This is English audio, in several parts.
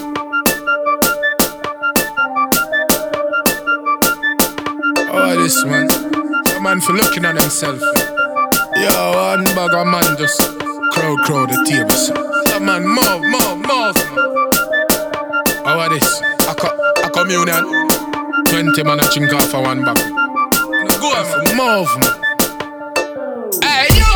Oh, this man. The man for looking at himself. Yo, one bag of man just crowd the tables. The man, move. How this? A communion. 20 man a chink off for one bag. Go on, move, man. Hey, yo!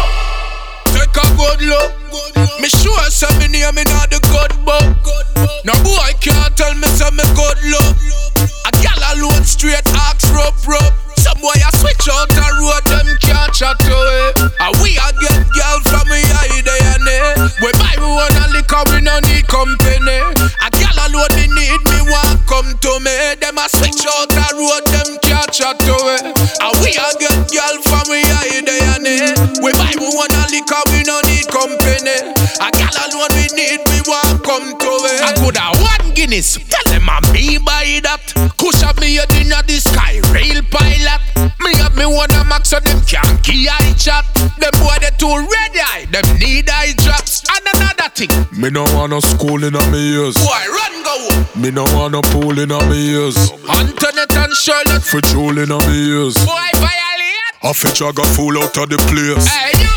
Take a good look. Me sure say me name in the good book. No boy can't tell me say me good look. A gal alone straight axe rope. Some boy a switch out the road, them can't chat to it. And we a get girl from me eye day and day. We buy we wanna liquor, we no need company. A gal alone me need me want come to me. Them a switch out the road, them can't chat to it. And we a get girl from me eye day and day. We buy we wanna liquor, we no need company. A gal alone we need me want come to it. I could have one Guinness, tell them I'm me buy that. Push up me head inna the sky, rail pilot. Me have me wanna max so them can't key eye chat. Them boy they too ready eye, them need eye drops. And another thing, me no want no school in my ears. Boy run go. Me no want no pool in my ears. Antoinette and Charlotte, for troll in my ears. Boy violate. I fit I got full out of the place. Hey yo,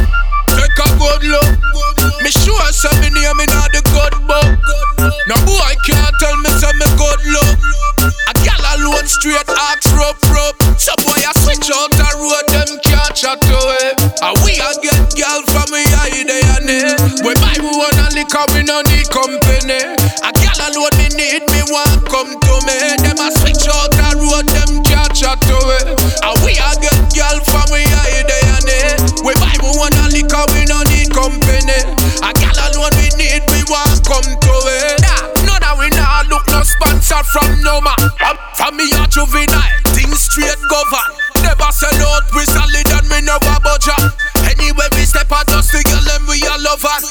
take a good look. Me sure say me name in the good book. No boy can't tell me say me good look. A gal alone straight axe rope. Some boy a switch out the road, them can't chat to it. And we a get girl from me eye day and day. We buy we wanna liquor, we no need company. A gal alone me need me want come to me. Them a switch out the road, them can't chat to it. And we a get girl from me eye day and day. We buy we wanna liquor, we no need company. A gal alone we need me want come to it. None of we nah look no sponsor from no man. From me a juvenile, things straight govern. Never sell out, we solid and me never budge. Anyway we step out just to girl them we a love her.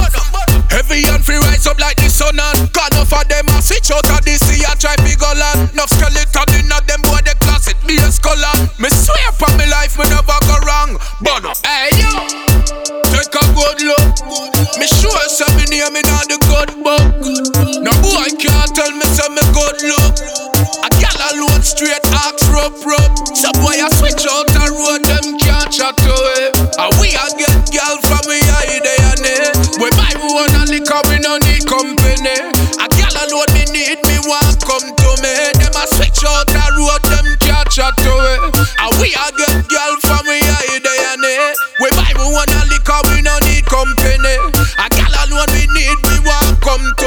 Heavy and free rise up like the sun and God enough of them a switch out of the sea a try big land. Enough skeleton in a them boy the class it be a skull. Me swear upon me life me never go wrong. But hey yo, take a good look. Me sure say me name in the good book. No boy can't tell me say me good look. A gal alone straight axe rope. Some boy a switch out the road, them can't chat to it. And we a get girl from me eye day and day. We buy we wanna liquor, we no need company. A gal alone me need me want come to me. Them a switch out the road, them can't chat to it. And we a get girl from me eye day and day. We buy we wanna liquor, we no need company. A gal alone we need me want come to